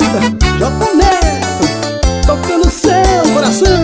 J Neto, tocando seu coração.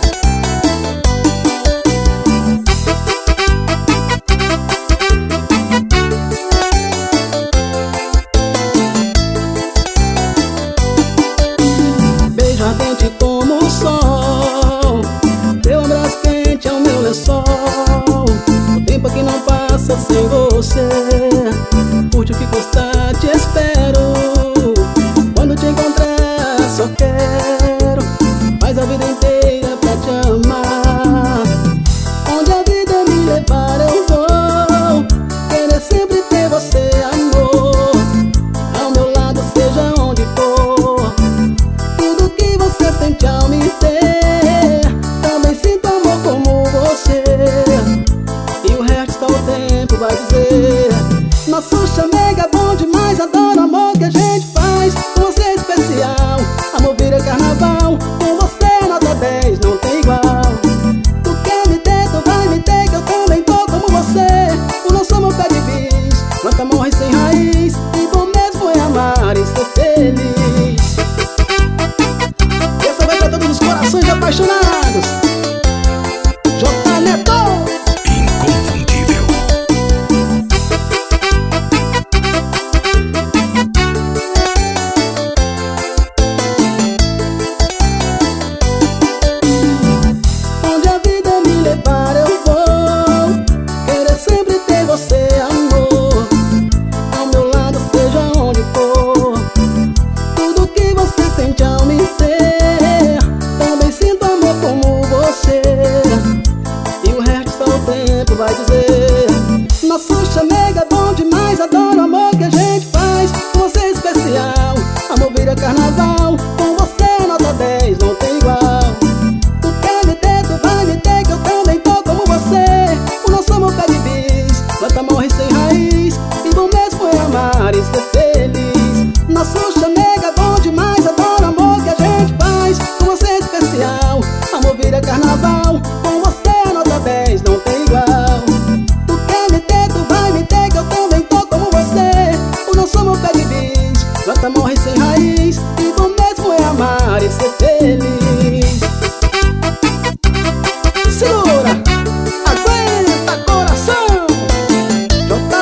Beijo ardente como o sol, teu abraço quente é o meu lençol. O tempo que não passa sem você, curte o que custa, te espero. Quando te encontrar só quero, faz a vida inteira pra te amar. Onde a vida me levar eu vou, querer sempre ter você, amor, ao meu lado seja onde for. Tudo que você sente ao me ter, também sinto amor como você. E o resto só o tempo vai dizer. Nosso chamego é bom demais, adoro o amor que a gente faz. Com você é especial, amor vira carnaval. Com você nota 10, não tem igual. Tu quer me ter, tu vai me ter, que eu também tô como você. O nosso amor pede bis, planta morre sem raiz. E bom mesmo é amar e ser feliz. E essa vai pra todos os corações apaixonados. J Neto, Inconfundível. onde a vida me levar eu vou, querer sempre ter você, amor, ao meu lado seja onde for. Tudo que você sente ao me ter, também sinto amor como você. E o resto só o tempo vai dizer. Nosso chamego é bom demais, adoro o amor que a gente faz. Com você é especial, amor vira carnaval. Com você nota 10, não tem igual. Tu quer me ter, tu vai me ter, que eu também tô como você. O nosso amor pede bis, planta morre sem raiz. E bom mesmo é amar e ser feliz. Nosso chamego é bom demais, adoro o amor que a gente faz. Com você é especial, amor vira carnaval. Com você nota 10, não tem igual. Tu quer me ter, tu vai me ter, que eu também tô como você. O nosso amor pede bis, planta morre sem